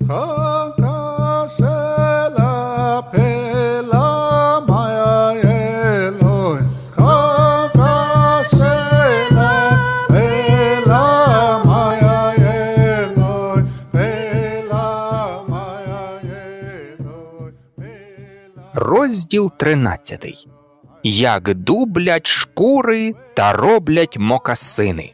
Розділ 13. Як дублять шкури та роблять мокасини.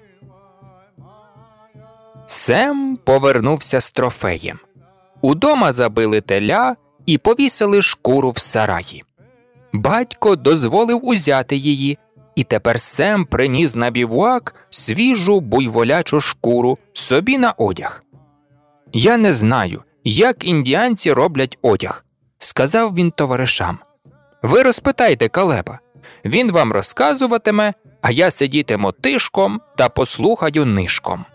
Сем повернувся з трофеєм. Удома забили теля і повісили шкуру в сараї. Батько дозволив узяти її, і тепер Сем приніс на бівуак свіжу буйволячу шкуру собі на одяг. «Я не знаю, як індіанці роблять одяг», – сказав він товаришам. «Ви розпитайте Калеба. Він вам розказуватиме, а я сидітиму тишком та послухаю нишком».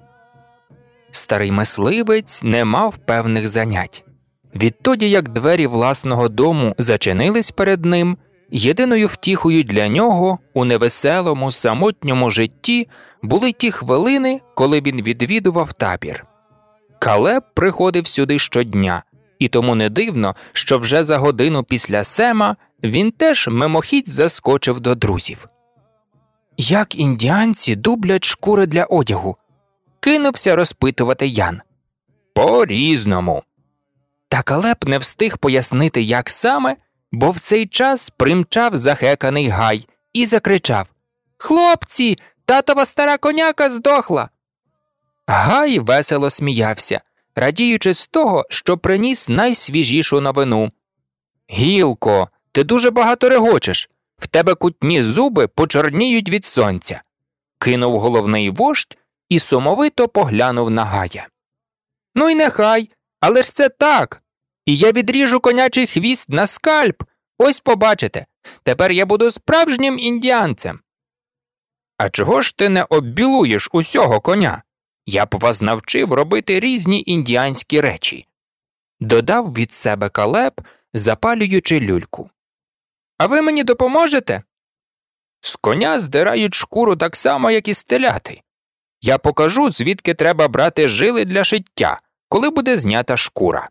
Старий мисливець не мав певних занять. Відтоді, як двері власного дому зачинились перед ним, єдиною втіхою для нього у невеселому самотньому житті були ті хвилини, коли він відвідував табір. Калеб приходив сюди щодня, і тому не дивно, що вже за годину після Сема він теж мимохідь заскочив до друзів. «Як індіанці дублять шкури для одягу?» – кинувся розпитувати Ян. «По-різному». Та Калеб не встиг пояснити, як саме, бо в цей час примчав захеканий Гай і закричав: «Хлопці, татова стара коняка здохла!» Гай весело сміявся, радіючи з того, що приніс найсвіжішу новину. «Гілко, ти дуже багато регочеш, в тебе кутні зуби почорніють від сонця», – кинув головний вождь і сумовито поглянув на Гая. «Ну й нехай, але ж це так. І я відріжу конячий хвіст на скальп, ось побачите, тепер я буду справжнім індіанцем». «А чого ж ти не оббілуєш усього коня? Я б вас навчив робити різні індіанські речі», – додав від себе Калеб, запалюючи люльку. «А ви мені допоможете?» «З коня здирають шкуру так само, як і з теляти. Я покажу, звідки треба брати жили для шиття, коли буде знята шкура».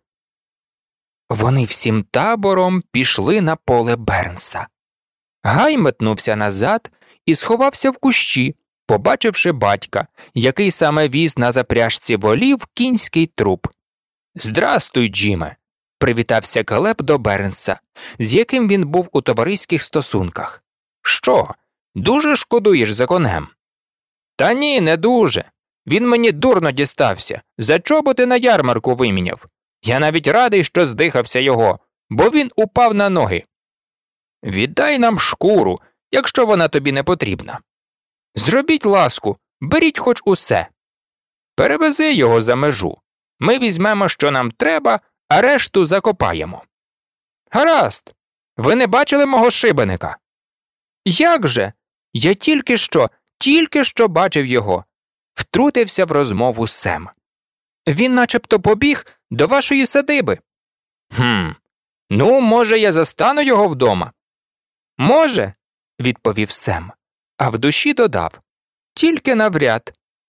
Вони всім табором пішли на поле Бернса. Гай метнувся назад і сховався в кущі, побачивши батька, який саме віз на запряжці волів кінський труп. «Здрастуй, Джиме», – привітався Калеб до Бернса, з яким він був у товариських стосунках. «Що, дуже шкодуєш за конем?» «Та ні, не дуже. Він мені дурно дістався, за чоботи на ярмарку виміняв. Я навіть радий, що здихався його, бо він упав на ноги. Віддай нам шкуру, якщо вона тобі не потрібна. Зробіть ласку, беріть хоч усе. Перевези його за межу. Ми візьмемо, що нам треба, а решту закопаємо». «Гаразд. Ви не бачили мого шибеника?» «Як же? Я тільки що бачив його», – втрутився в розмову Сем. «Він начебто побіг до вашої садиби». Ну, може, я застану його вдома?» «Може», – відповів Сем, а в душі додав: «Тільки навряд».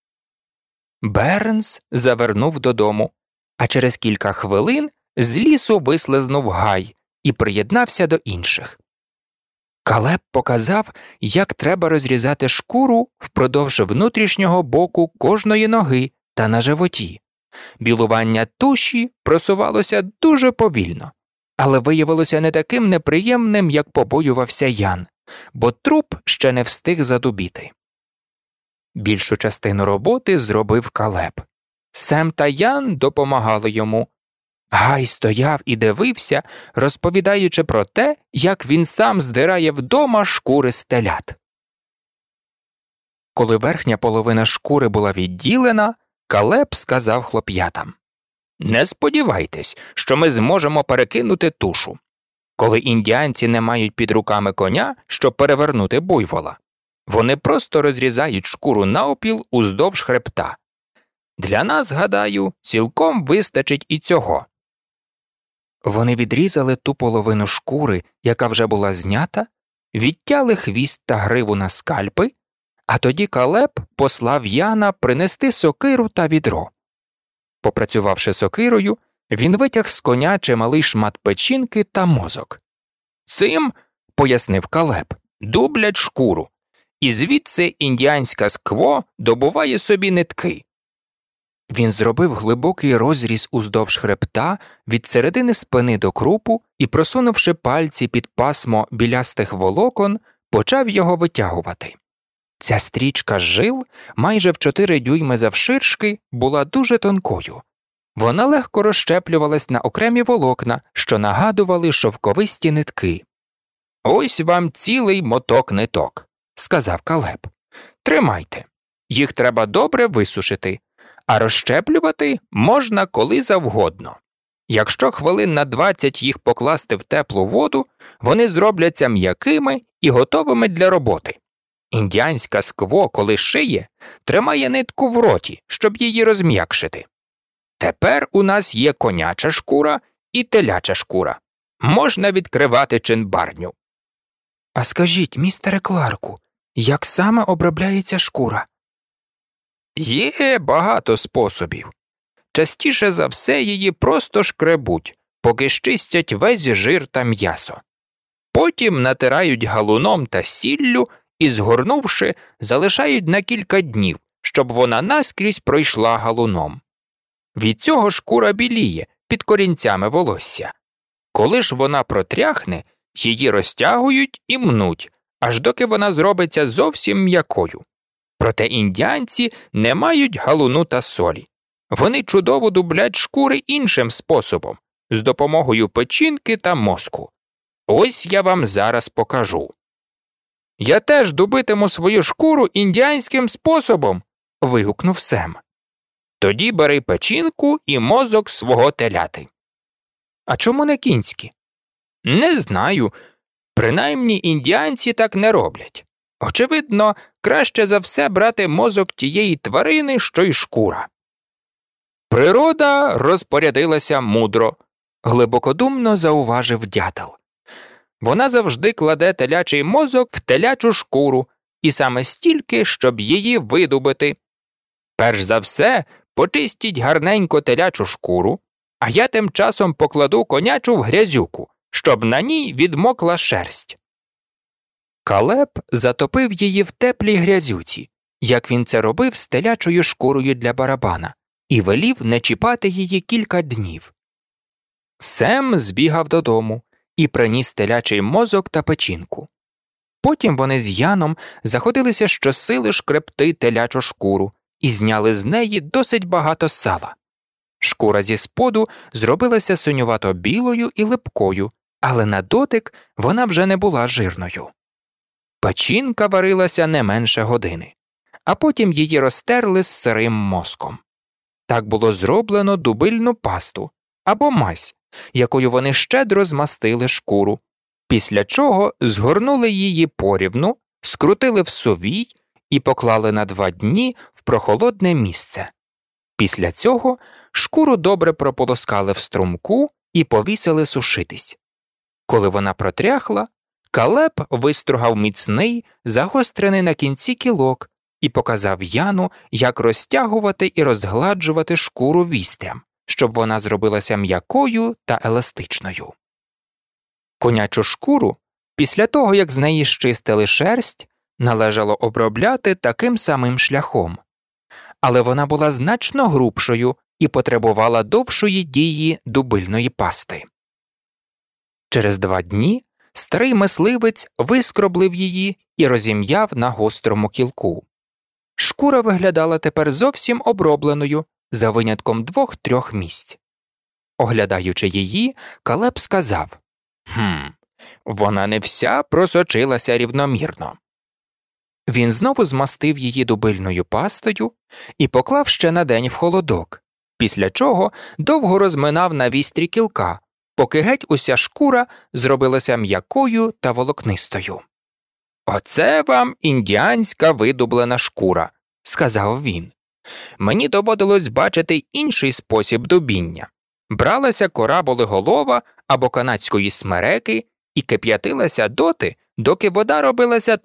Бернс завернув додому, а через кілька хвилин з лісу вислизнув Гай і приєднався до інших. Калеб показав, як треба розрізати шкуру впродовж внутрішнього боку кожної ноги та на животі. Білування туші просувалося дуже повільно, але виявилося не таким неприємним, як побоювався Ян, бо труп ще не встиг задубіти. Більшу частину роботи зробив Калеб. Сем та Ян допомагали йому. Гай стояв і дивився, розповідаючи про те, як він сам здирає вдома шкури з телят. Коли верхня половина шкури була відділена, Калеб сказав хлоп'ятам: «Не сподівайтесь, що ми зможемо перекинути тушу. Коли індіанці не мають під руками коня, щоб перевернути буйвола, вони просто розрізають шкуру навпіл уздовж хребта. Для нас, гадаю, цілком вистачить і цього». Вони відрізали ту половину шкури, яка вже була знята, відтяли хвіст та гриву на скальпи, а тоді Калеб послав Яна принести сокиру та відро. Попрацювавши сокирою, Він витяг з коня чималий шмат печінки та мозок. «Цим, – пояснив Калеб, – дублять шкуру, і звідси індіанська скво добуває собі нитки». Він зробив глибокий розріз уздовж хребта від середини спини до крупу і, просунувши пальці під пасмо білястих волокон, почав його витягувати. Ця стрічка жил, майже в 4 дюйми завширшки, була дуже тонкою. Вона легко розщеплювалась на окремі волокна, що нагадували шовковисті нитки. «Ось вам цілий моток ниток», – сказав Калеб. «Тримайте. Їх треба добре висушити, а розщеплювати можна коли завгодно. Якщо хвилин на 20 їх покласти в теплу воду, вони зробляться м'якими і готовими для роботи. Індіанська скво, коли шиє, тримає нитку в роті, щоб її розм'якшити. Тепер у нас є коняча шкура і теляча шкура. Можна відкривати чинбарню». «А скажіть, містере Кларку, як саме обробляється шкура?» «Є багато способів. Частіше за все її просто шкребуть, поки щистять весь жир та м'ясо. Потім натирають галуном та сіллю і, згорнувши, залишають на кілька днів, щоб вона наскрізь пройшла галуном. Від цього шкура біліє під корінцями волосся. Коли ж вона протряхне, її розтягують і мнуть, аж доки вона зробиться зовсім м'якою. Проте індіанці не мають галуну та солі. Вони чудово дублять шкури іншим способом, з допомогою печінки та мозку. Ось я вам зараз покажу». «Я теж дубитиму свою шкуру індіанським способом», – вигукнув Сем. «Тоді бери печінку і мозок свого теляти». «А чому не кінські?» «Не знаю. Принаймні індіанці так не роблять. Очевидно, краще за все брати мозок тієї тварини, що й шкура». «Природа розпорядилася мудро», – глибокодумно зауважив дятел. «Вона завжди кладе телячий мозок в телячу шкуру, і саме стільки, щоб її видубити. Перш за все, почистіть гарненько телячу шкуру, а я тим часом покладу конячу в грязюку, щоб на ній відмокла шерсть». Калеб затопив її в теплій грязюці, як він це робив з телячою шкурою для барабана, і велів не чіпати її кілька днів. Сем збігав додому і приніс телячий мозок та печінку. Потім вони з Яном заходилися щосили шкребти телячу шкуру і зняли з неї досить багато сала. Шкура зі споду зробилася синювато-білою і липкою, але на дотик вона вже не була жирною. Печінка варилася не менше години, а потім її розтерли з сирим мозком. Так було зроблено дубильну пасту або мазь, якою вони щедро змастили шкуру, після чого згорнули її порівну, скрутили в сувій і поклали на 2 дні в прохолодне місце. Після цього шкуру добре прополоскали в струмку і повісили сушитись. Коли вона протряхла, Калеб вистругав міцний, загострений на кінці кілок і показав Яну, як розтягувати і розгладжувати шкуру вістрям, щоб вона зробилася м'якою та еластичною. Конячу шкуру, після того, як з неї щистили шерсть, належало обробляти таким самим шляхом. Але вона була значно грубшою і потребувала довшої дії дубильної пасти. Через 2 дні старий мисливець вискроблив її і розім'яв на гострому кілку. Шкура виглядала тепер зовсім обробленою, за винятком 2-3 місць. Оглядаючи її, Калеб сказав: вона не вся просочилася рівномірно». Він знову змастив її дубильною пастою і поклав ще на день в холодок, після чого довго розминав на вістрі кілка, поки геть уся шкура зробилася м'якою та волокнистою. «Оце вам індіанська видублена шкура», – сказав він. «Мені доводилось бачити інший спосіб дубіння. Бралася кора болиголова або канадської смереки і кип'ятилася доти, доки вода робилася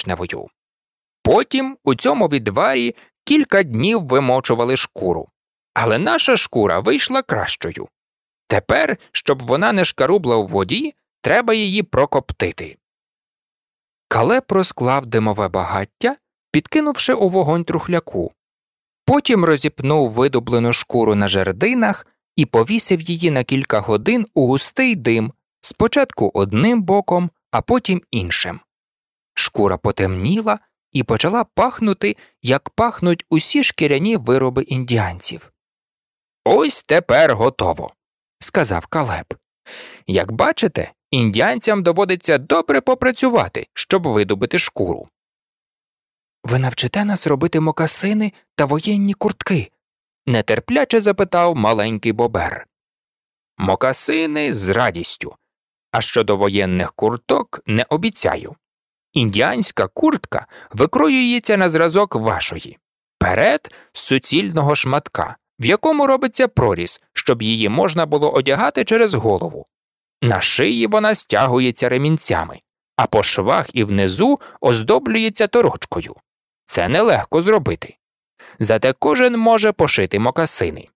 темно-коричневою. Потім у цьому відварі кілька днів вимочували шкуру. Але наша шкура вийшла кращою. Тепер, щоб вона не шкарубла у воді, треба її прокоптити». Калеб розклав димове багаття, підкинувши у вогонь трухляку. Потім розіпнув видоблену шкуру на жердинах і повісив її на кілька годин у густий дим, спочатку одним боком, а потім іншим. Шкура потемніла і почала пахнути, як пахнуть усі шкіряні вироби індіанців. «Ось тепер готово», – сказав Калеб. «Як бачите, індіанцям доводиться добре попрацювати, щоб видобути шкуру». «Ви навчите нас робити мокасини та воєнні куртки?» – нетерпляче запитав маленький бобер. «Мокасини з радістю, а щодо воєнних курток не обіцяю. Індіанська куртка викроюється на зразок вашої. Перед – з суцільного шматка, в якому робиться проріз, щоб її можна було одягати через голову. На шиї вона стягується ремінцями, а по швах і внизу оздоблюється торочкою. Це нелегко зробити. Зате кожен може пошити мокасини.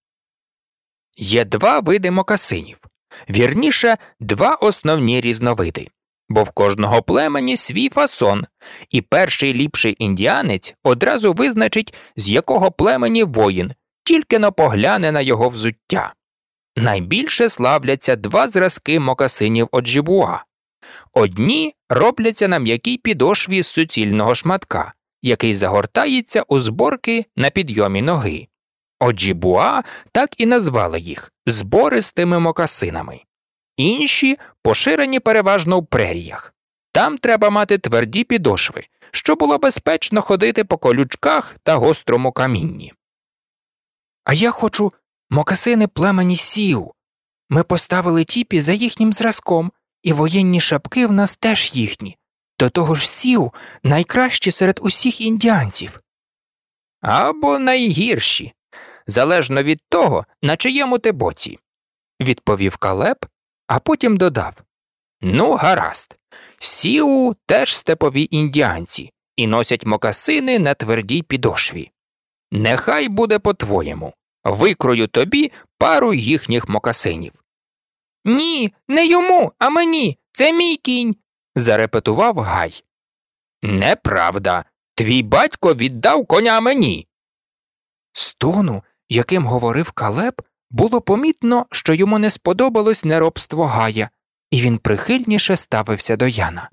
Є два види мокасинів. Вірніше, два основні різновиди. Бо в кожного племені свій фасон, і перший ліпший індіанець одразу визначить, з якого племені воїн, тільки-но погляне на його взуття. Найбільше славляться два зразки мокасинів Оджібуа. Одні робляться на м'якій підошві з суцільного шматка, який загортається у зборки на підйомі ноги. Оджібуа так і назвали їх – збористими мокасинами. Інші поширені переважно в преріях. Там треба мати тверді підошви, щоб було безпечно ходити по колючках та гострому камінні. «А я хочу мокасини племені Сіу. Ми поставили тіпі за їхнім зразком, і воєнні шапки в нас теж їхні. До того ж Сіу найкращі серед усіх індіанців». «Або найгірші, залежно від того, на чиєму ти боці», – відповів Калеб, а потім додав: «Ну, гаразд, Сіу теж степові індіанці і носять мокасини на твердій підошві. Нехай буде по-твоєму, викрою тобі пару їхніх мокасинів». «Ні, не йому, а мені, це мій кінь», – зарепетував Гай. «Неправда, твій батько віддав коня мені». З тону, яким говорив Калеб, було помітно, що йому не сподобалось неробство Гая, і він прихильніше ставився до Яна.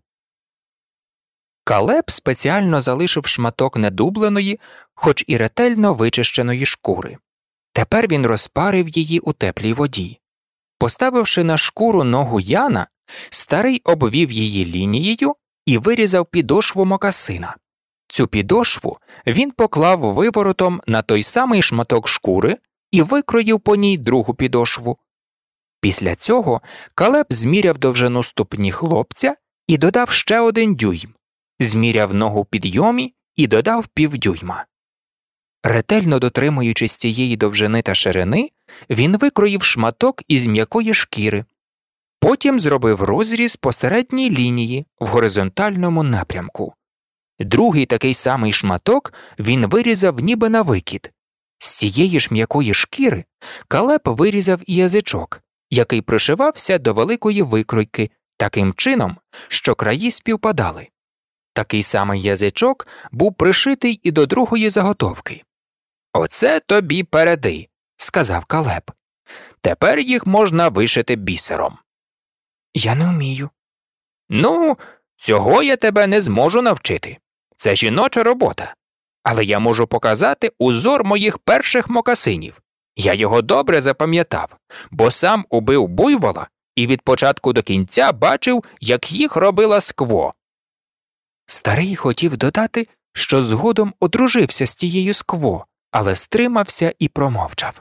Калеб спеціально залишив шматок недубленої, хоч і ретельно вичищеної шкури. Тепер він розпарив її у теплій воді. Поставивши на шкуру ногу Яна, старий обвів її лінією і вирізав підошву мокасина. Цю підошву він поклав виворотом на той самий шматок шкури і викроїв по ній другу підошву. Після цього Калеб зміряв довжину ступні хлопця і додав ще 1 дюйм, зміряв ногу в підйомі і додав півдюйма. Ретельно дотримуючись цієї довжини та ширини, він викроїв шматок із м'якої шкіри. Потім зробив розріз по середній лінії в горизонтальному напрямку. Другий такий самий шматок він вирізав ніби на викид. З цієї ж м'якої шкіри Калеб вирізав і язичок, який пришивався до великої викройки таким чином, що краї співпадали. Такий самий язичок був пришитий і до другої заготовки. «Оце тобі переди», – сказав Калеб. «Тепер їх можна вишити бісером». «Я не вмію». «Ну, цього я тебе не зможу навчити. Це жіноча робота. Але я можу показати узор моїх перших мокасинів. Я його добре запам'ятав, бо сам убив буйвола і від початку до кінця бачив, як їх робила Скво». Старий хотів додати, що згодом одружився з тією Скво, але стримався і промовчав.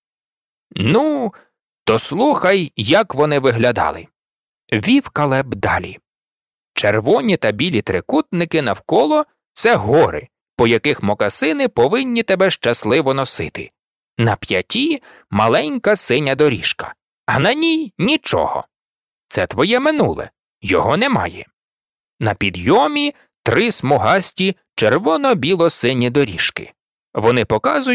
«Ну, то слухай, як вони виглядали», – вів Калеб далі. «Червоні та білі трикутники навколо – це гори, по яких мокасини повинні тебе щасливо носити. На п'яті – маленька синя доріжка, а на ній – нічого. Це твоє минуле, його немає. На підйомі – 3 смугасті червоно-біло-сині доріжки. Вони показують,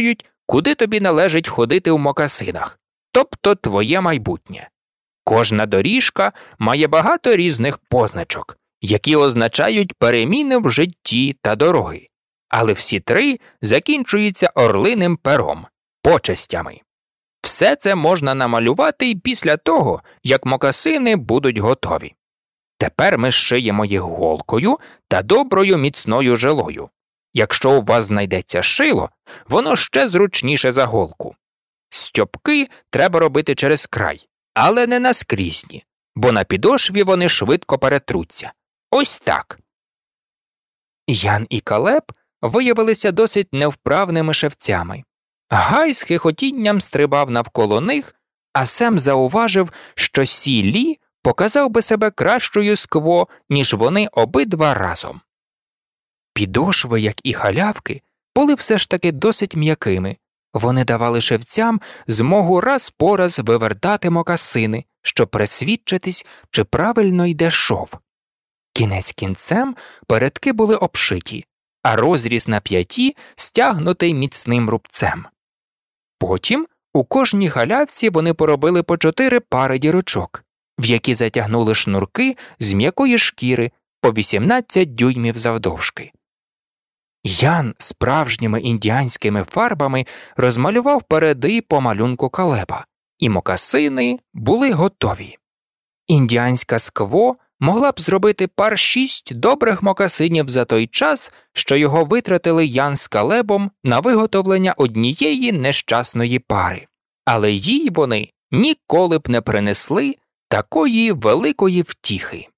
куди тобі належить ходити в мокасинах, тобто твоє майбутнє. Кожна доріжка має багато різних позначок, які означають переміни в житті та дороги, але всі три закінчуються орлиним пером – почестями. Все це можна намалювати й після того, як мокасини будуть готові. Тепер ми зшиємо їх голкою та доброю міцною жилою. Якщо у вас знайдеться шило, воно ще зручніше за голку. Стьопки треба робити через край, але не наскрізні, бо на підошві вони швидко перетруться. Ось так. Ян і Калеб виявилися досить невправними шевцями. Гай з хихотінням стрибав навколо них, а Сем зауважив, що Сі Лі показав би себе кращою з Кво, ніж вони обидва разом. Підошви, як і халявки, були все ж таки досить м'якими. Вони давали шевцям змогу раз по раз вивертати мокасини, щоб присвідчитись, чи правильно йде шов. Кінець кінцем передки були обшиті, а розріз на п'яті стягнутий міцним рубцем. Потім у кожній халявці вони поробили по 4 пари дірочок, в які затягнули шнурки з м'якої шкіри по 18 дюймів завдовжки. Ян справжніми індіанськими фарбами розмалював переди по малюнку Калеба, і мокасини були готові. Індіанська Скво могла б зробити пар 6 добрих мокасинів за той час, що його витратили Ян з Калебом на виготовлення однієї нещасної пари. Але їй вони ніколи б не принесли такої великої втіхи.